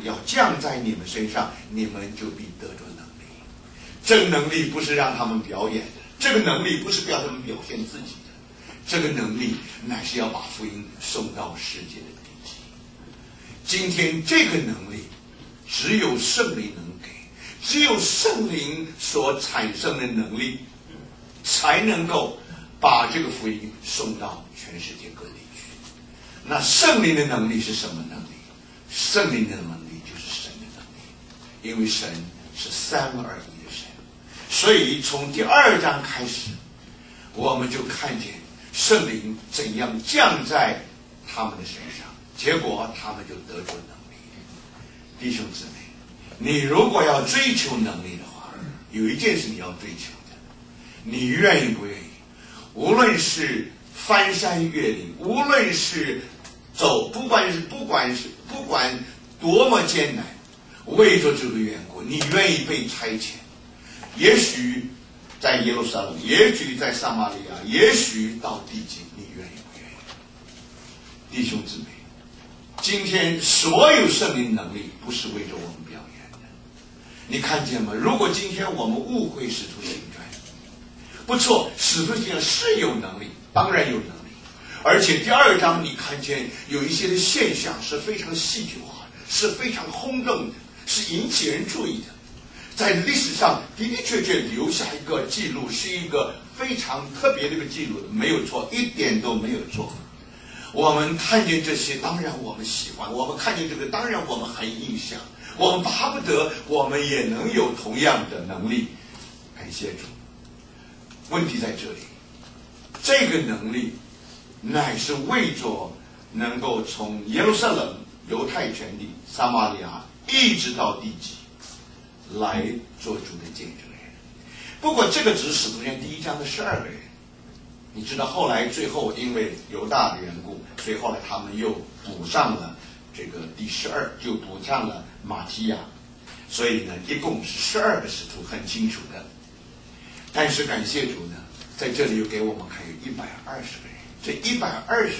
要降在你们身上，你们就必得着能力。这个能力不是让他们表演的，这个能力不是要他们表现自己的，这个能力乃是要把福音送到世界的地极。今天这个能力只有圣灵能给，只有圣灵所产生的能力才能够把这个福音送到全世界各地去。那圣灵的能力是什么能力？圣灵的能力就是神的能力，因为神是三而一的神。所以从第2章开始，我们就看见圣灵怎样降在他们的身上，结果他们就得着能力。弟兄姊妹，你如果要追求能力的话，有一件事你要追求的，你愿意不愿意？无论是翻山越岭，无论是走，不管多么艰难，为着这个缘故，你愿意被差遣？也许在耶路撒冷，也许在撒玛利亚，也许到地极，你愿意不愿意？弟兄姊妹，今天所有圣灵能力不是为着我们表演的，你看见吗？如果今天我们误会使徒行传，不错，使徒行传是有能力，当然有能力，而且第2章你看见有一些的现象是非常戏剧化的，是非常轰动的，是引起人注意的，在历史上的的确确留下一个记录，是一个非常特别的一个记录，没有错，一点都没有错。我们看见这些，当然我们喜欢；我们看见这个，当然我们很印象。我们巴不得我们也能有同样的能力。感谢主。问题在这里，这个能力乃是为着能够从耶路撒冷、犹太全地、撒玛利亚一直到地极来做主的见证人。不过这个只是使徒行传第1章的12个人，你知道后来最后因为犹大的缘故，所以后来他们又补上了这个第12，就补上了马提亚，所以呢一共是12个使徒，很清楚的。但是感谢主呢，在这里又给我们看有120个人，这120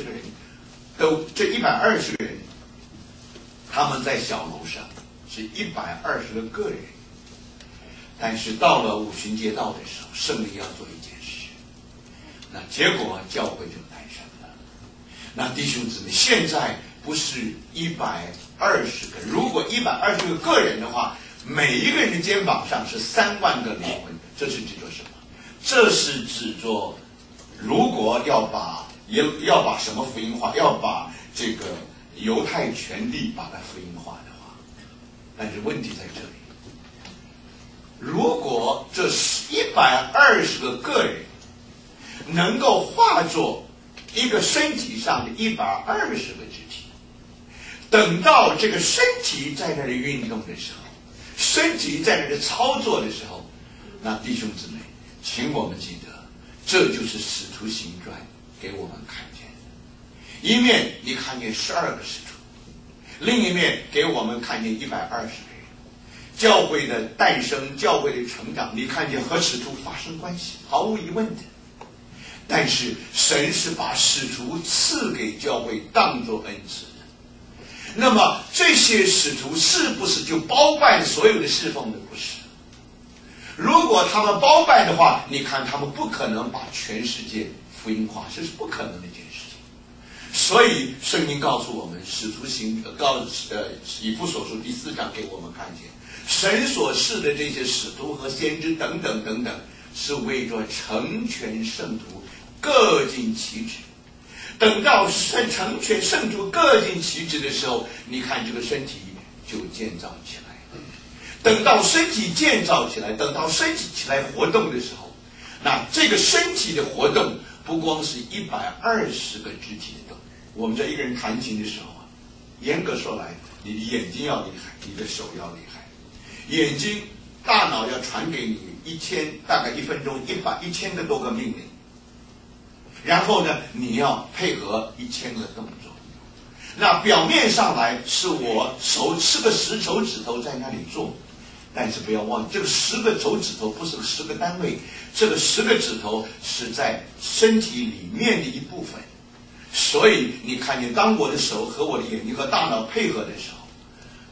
个人他们在小楼上是120个个人，但是到了五旬节到的时候，圣灵要做一件事，那结果教会就诞生了。那弟兄姊妹，现在不是120个，如果120个个人的话，每一个人的肩膀上是3万个灵魂，这是指着什么？这是指着如果要把什么福音化，要把这个犹太全地把它福音化的话，但是问题在这里，如果这120个个人能够化作一个身体上的120个肢体，等到这个身体在那里运动的时候，身体在那里操作的时候，那弟兄姊妹，请我们记得，这就是使徒行传给我们看见的。一面你看见12个使徒，另一面给我们看见120个人。教会的诞生，教会的成长，你看见和使徒发生关系，毫无疑问的。但是神是把使徒赐给教会当作恩赐的。那么这些使徒是不是就包办所有的侍奉呢？不是。如果他们包办的话，你看他们不可能把全世界福音化，这是不可能的一件事情。所以圣经告诉我们，使徒行以弗所书第4章给我们看见，神所赐的这些使徒和先知等等等等，是为着成全圣徒，各尽其职。等到成全圣徒各尽其职的时候，你看这个身体就建造起来。等到身体建造起来，等到身体起来活动的时候，那这个身体的活动不光是120个肢体的动。我们这一个人弹琴的时候啊，严格说来，你的眼睛要厉害，你的手要厉害。眼睛、大脑要传给你大概1分钟1000多个命令，然后呢，你要配合1000个动作。那表面上来是我10个手指头在那里做，但是不要忘记，这个10个手指头不是10个单位，这个10个指头是在身体里面的一部分。所以你看见，当我的手和我的眼睛和大脑配合的时候，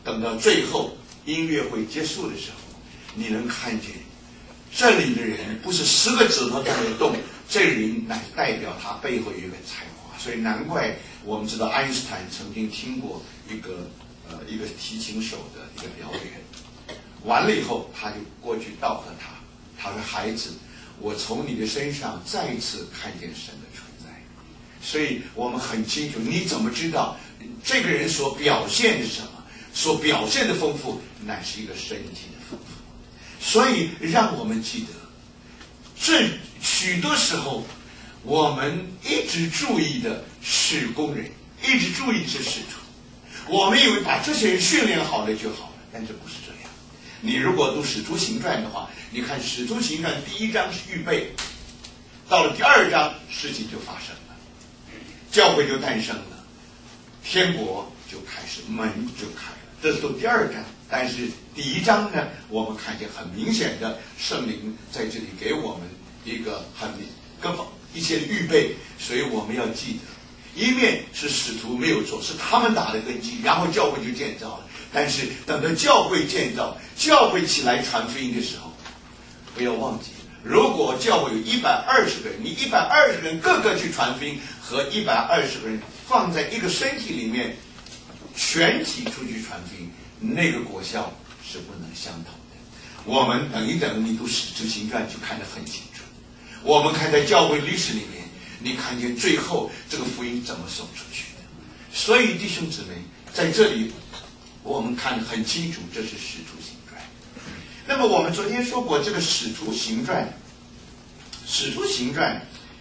等到最后音乐会结束的时候，你能看见这里的人不是10个指头在那动，这个人乃代表他背后有一个才华。所以难怪我们知道爱因斯坦曾经听过一个提琴手的一个表演，完了以后他就过去道贺他说孩子，我从你的身上再一次看见神的存在。所以我们很清楚，你怎么知道这个人所表现的什么，所表现的丰富，乃是一个身体的丰富。所以让我们记得，这许多时候我们一直注意的是工人，一直注意的是使徒，我们以为把这些人训练好了就好了，但是不是这样。你如果读《使徒行传》的话，你看《使徒行传》第1章是预备，到了第2章事情就发生了，教会就诞生了，天国就开始，门就开了，这是都第2章。但是第1章呢，我们看见很明显的圣灵在这里给我们一个一些预备，所以我们要记得，一面是使徒没有做，是他们打的根基，然后教会就建造了。但是等到教会建造，教会起来传福音的时候，不要忘记，如果教会有120个人，你120个人各个去传福音，和120个人放在一个身体里面，全体出去传福音，那个果效是不能相同的。我们等一等，你读《使徒行传》就看得很清楚。我们看在教会历史里面，你看见最后这个福音怎么送出去的。所以弟兄姊妹，在这里我们看得很清楚，这是《使徒行传》。那么我们昨天说过，这个《使徒行传》，使徒行传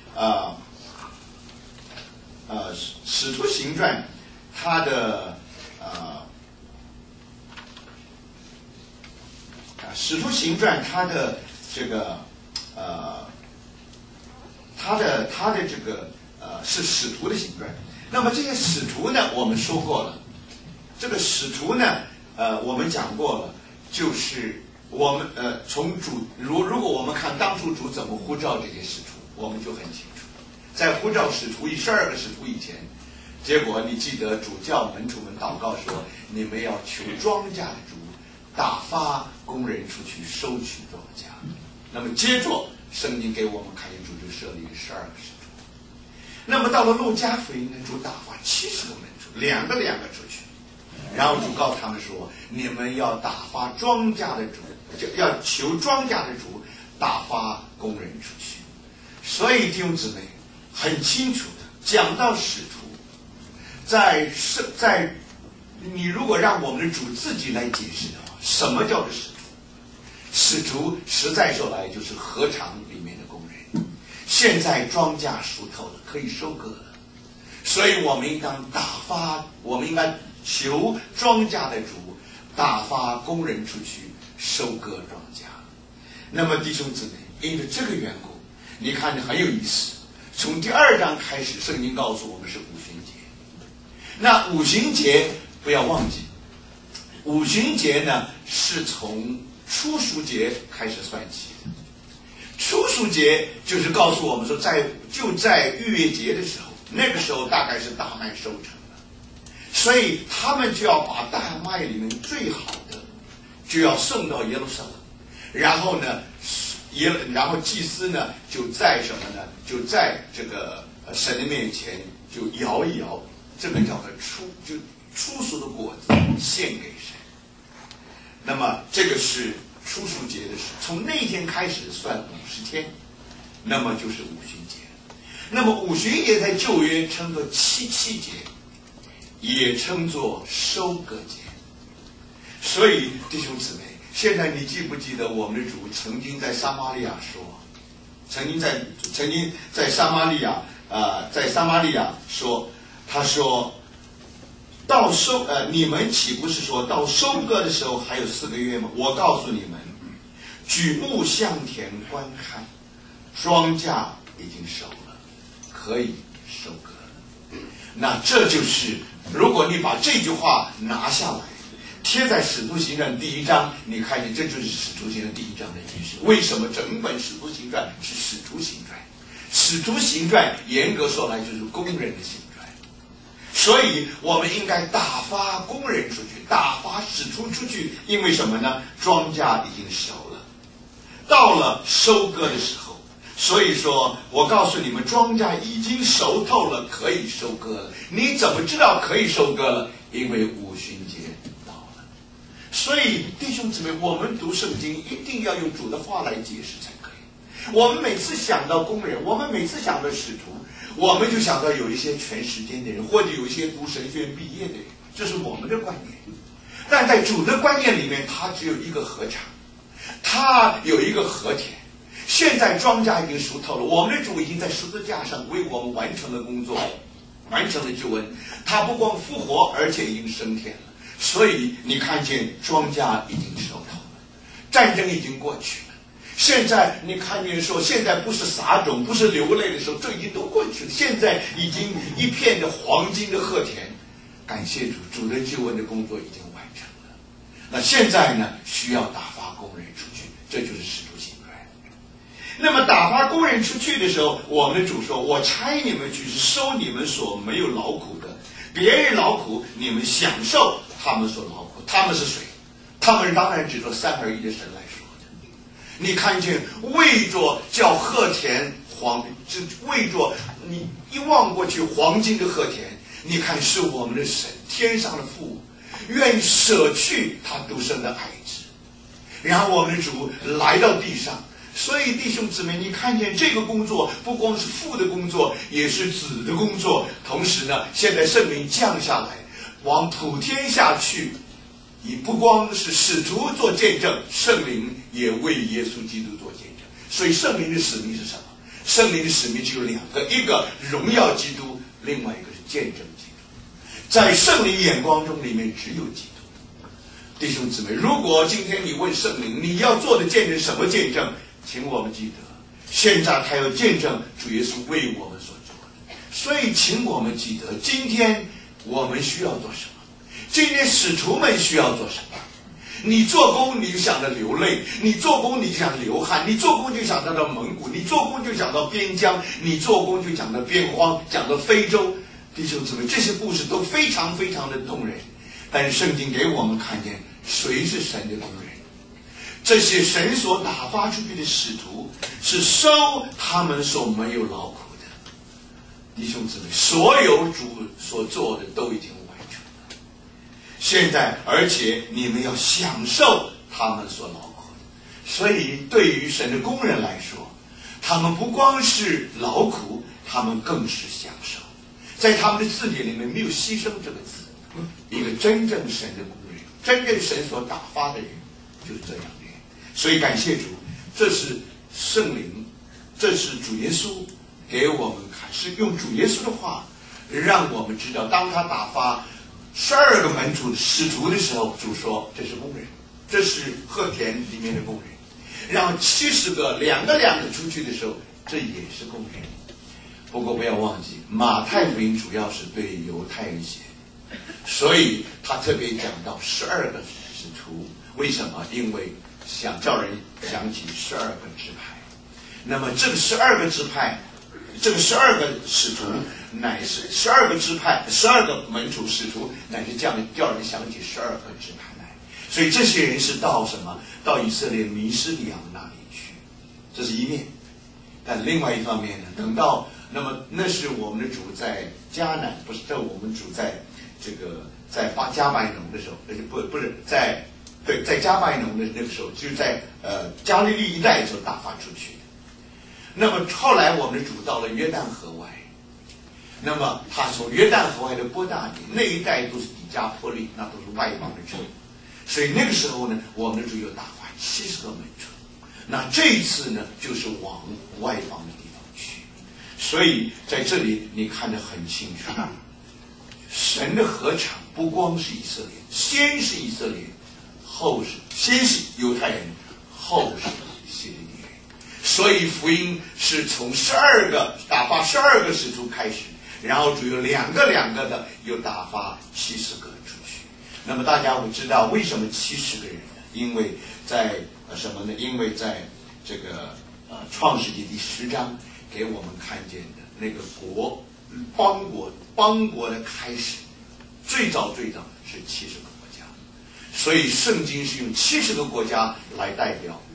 它的使徒行传它的这个它的这个是使徒的行传。那么这些使徒呢，我们说过了，这个使徒呢我们讲过了，就是我们从主如果我们看当初主怎么呼召这些使徒，我们就很清楚，在呼召使徒12个使徒以前，结果你记得主叫门徒们祷告说，你们要求庄稼的主打发工人出去收取庄稼。那么接着圣经给我们看见主就设立了12个使徒。那么到了路加福音呢，主打发70个门徒，两个出去，然后主告诉他们说，你们要打发庄稼的主，要求庄稼的主打发工人出去。所以弟兄姊妹很清楚的讲到使徒，在你如果让我们的主自己来解释的话，什么叫做使徒？使徒实在说来就是禾场里面的工人，现在庄稼熟透了，可以收割了，所以我们应该求庄稼的主打发工人出去收割庄稼。那么弟兄姊妹，因着这个缘故，你看很有意思，从第2章开始，圣经告诉我们是五旬节。那五旬节不要忘记，五旬节呢是从初熟节开始算起的。初熟节就是告诉我们说，就在逾越节的时候，那个时候大概是大麦收成了，所以他们就要把大麦里面最好的就要送到耶路撒冷，然后呢然后祭司呢就在什么呢？就在这个神的面前就摇一摇，这个叫做初熟的果子献给神。那么这个是初熟节的事，从那天开始算50天，那么就是五旬节。那么五旬节在旧约称作七七节，也称作收割节。所以弟兄姊妹，现在你记不记得我们的主曾经在撒玛利亚说，曾经在撒玛利亚说，他说到你们岂不是说到收割的时候还有4个月吗？我告诉你们，举目向田观看，庄稼已经熟了，可以收割了。那这就是如果你把这句话拿下来贴在使徒行传第1章，你看见这就是使徒行传第1章的解释。为什么整本使徒行传是使徒行传？使徒行传严格说来就是工人的行传。 所以我们应该打发工人出去，打发使徒出去。因为什么呢？庄稼已经熟了，到了收割的时候。所以说我告诉你们，庄稼已经熟透了，可以收割了。你怎么知道可以收割了？因为五旬节到了。所以弟兄姊妹，我们读圣经一定要用主的话来解释才可以。我们每次想到工人，我们每次想到使徒，我们就想到有一些全时间的人，或者有一些读神学院毕业的人，这是我们的观念。但在主的观念里面，他只有一个禾场，他有一个禾田。现在庄稼已经熟透了，我们的主已经在十字架上为我们完成了工作，完成了救恩。他不光复活，而且已经升天了。所以你看见庄稼已经熟透了，战争已经过去了。现在你看见说，现在不是撒种，不是流泪的时候，这已经都过去了。现在已经一片的黄金的禾田，感谢主，主的救恩的工作已经完成了。那现在呢，需要打发工人出去，这就是使徒行传。那么打发工人出去的时候，我们的主说，我差你们去是收你们所没有劳苦的，别人劳苦，你们享受他们所劳苦。他们是谁？他们当然指着三而一的神来说的。你看见为着叫禾田为着你一望过去黄金的禾田，你看是我们的神，天上的父，愿意舍去他独生的爱子，然后我们的主来到地上。所以弟兄姊妹，你看见这个工作不光是父的工作，也是子的工作。同时呢，现在圣灵降下来，往普天下去，也不光是使徒做见证，圣灵也为耶稣基督做见证。所以圣灵的使命是什么？圣灵的使命只有两个，一个荣耀基督，另外一个是见证基督。在圣灵眼光中，里面只有基督。弟兄姊妹，如果今天你问圣灵，你要做的见证什么见证？请我们记得，现在他要见证主耶稣为我们所做的。所以请我们记得，今天我们需要做什么？今天使徒们需要做什么？你做工你就想着流泪，你做工你就想流汗，你做工就想到蒙古，你做工就想到边疆，你做工就讲到边荒，讲到非洲。弟兄姊妹，这些故事都非常非常的动人。但是圣经给我们看见，谁是神的工人？这些神所打发出去的使徒，是收他们所没有劳苦的。弟兄姊妹，所有主所做的都已经完成了。现在，而且你们要享受他们所劳苦的。所以，对于神的工人来说，他们不光是劳苦，他们更是享受。在他们的字典里面没有牺牲这个字。一个真正神的工人，真正神所打发的人，就是这样的。所以感谢主，这是圣灵，这是主耶稣给我们看，是用主耶稣的话让我们知道，当他打发12个门徒使徒的时候，主说这是工人，这是禾田里面的工人。然后70个两个出去的时候，这也是工人。不过不要忘记，马太福音主要是对犹太人写的，所以他特别讲到12个使徒。为什么？因为想叫人想起12个支派。那么这个12个支派，这个12个使徒乃是12个支派，12个门徒使徒乃是这样叫人想起12个支派来。所以这些人是到什么？到以色列迷失的羊那里去，这是一面。但另外一方面呢，等到那么那是我们的主在迦南，不是这我们主在这个在加百农的时候，不是在加百农的那个时候，就是在加利利一带所打发出去的。那么后来我们的主到了约旦河外，那么他从约旦河外的波大尼那一带都是底加波利，那都是外邦的城。所以那个时候呢，我们的主又打发70个门徒。那这一次呢，就是往外邦的地方去。所以在这里你看得很清楚，神的禾场不光是以色列，先是以色列，后是先是犹太人，后是希利尼人。所以福音是从打发12个使徒开始，然后主有两个的又打发70个出去。那么大家会知道为什么70个人呢？因为在什么呢？因为在这个创世纪第10章给我们看见的那个国邦国的开始，最早是70个国家，所以圣经是用70个国家来代表